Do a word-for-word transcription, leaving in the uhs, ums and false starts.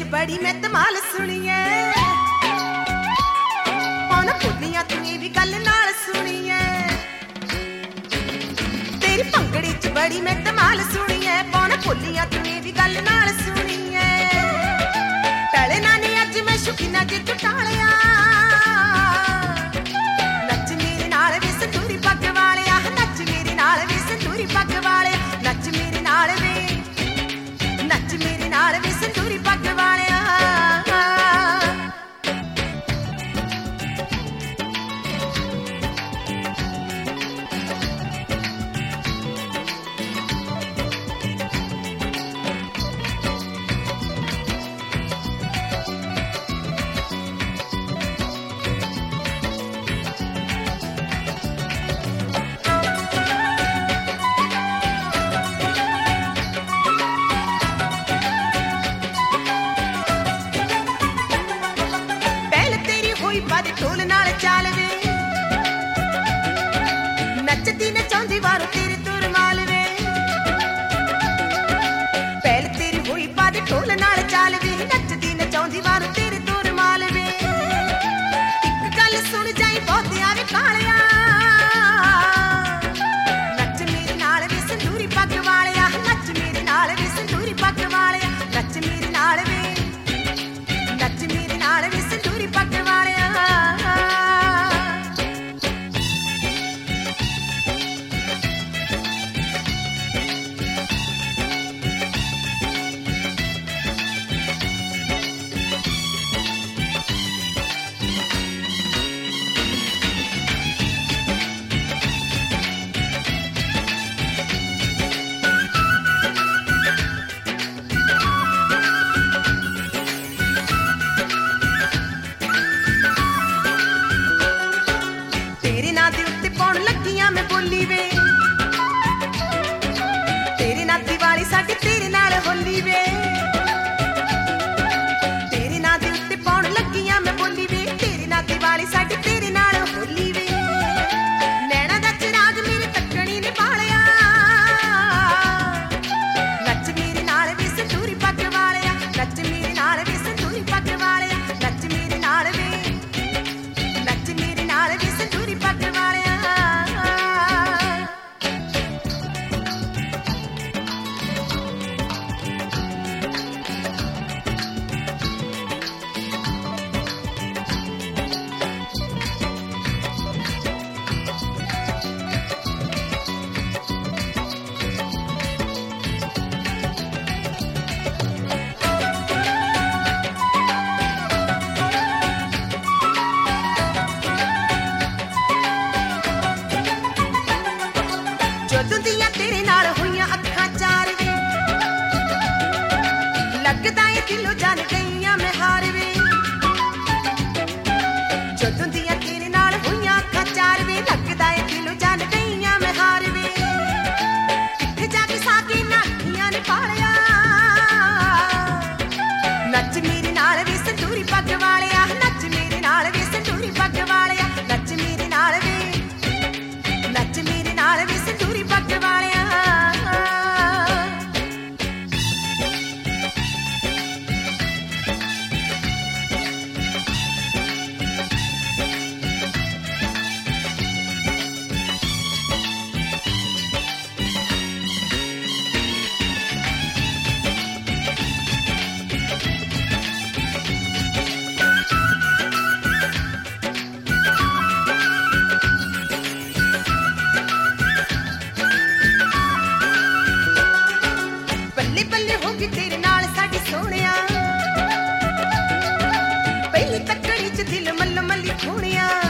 बड़ी मैं धमाल सुनिए पौन पुलियां तूं भी गल नाल सुनिए तेरी भंगड़ी च बड़ी मैं धमाल सुनिए पौन पुलियां तूं भी गल नाल सुनिए टले ना नी अज मैं शौकीना जे टुटालिया नच मेरे नाल वे संदूरी पग वालिया नच मेरे नाल वे संदूरी पग वालिया नच मेरे नाल वे नच मेरे नाल वे संदूरी पग वालिया बादी ढोल नाल चाल वे नचदी नचाउंदी वारो तेरे तुर माल वे पहल तेरी होई बादी ढोल नाल चाल वे नचदी नचाउंदी वारो तेरे तुर माल वे इक गल सुन जाई बहुतियां वे कालिया नच मेरे नाल वे संदूरी पग वालिया नच मेरे नाल वे संदूरी पग वालिया नच मेरे नाल वे नच मेरे नाल वे संदूरी पग वालिया बोली वे तेरे नाल दिवाली साडी तेरे नाल होली वे तेरे नाल दे उत्ते पाउण लगियां मैं बोली वे तेरे नाल दिवाली साडी तेरे नाल होली वे नैना दा चिराग मेरे तकणी ने बालिया नच मेरे नाल वे संदूरी पग वालिया नच मेरे नाल वे संदूरी पग वालिया नच मेरे नाल वे नच मेरे नाल वे संदूरी पग वालिया ਜਦੋਂ ਦੀਆਂ ਤੇਰੇ ਨਾਲ ਹੋਈਆਂ ਅੱਖਾਂ ਚਾਰ ਵੇ ਲੱਗਦਾ ਏ ਦਿਲੋਂ ਜਾਣ ਗਈਆਂ ਮੈਂ ਹਾਰ ਵੇ ਜਦੋਂ ਦੀਆਂ ਤੇਰੇ ਨਾਲ ਹੋਈਆਂ ਅੱਖਾਂ ਚਾਰ ਵੇ ਲੱਗਦਾ ਏ ਦਿਲੋਂ ਜਾਣ ਗਈਆਂ ਮੈਂ ਹਾਰ ਵੇ ਕਿੱਥੇ ਜਾ ਕੇ ਸਾਕੀ ਨਾਖੀਆਂ ਨੇ ਪਾਲਿਆ ਨੱਚ ਮੇਰੇ ਨਾਲ ਵੇ ਸੰਦੂਰੀ ਪੱਗ ਵਾਲਿਆ ਨੱਚ ਮੇਰੇ ਨਾਲ ਵੇ ਸੰਦੂਰੀ ਪੱਗ ਵਾਲਿਆ ਨੱਚ ਮੇਰੇ ਨਾਲ ਵੇ नच मेरे नाल वे संदूरी पग वालिया तेरे नाल साडी सोहणिया पहली तकड़ी च दिल मल मली खोणिया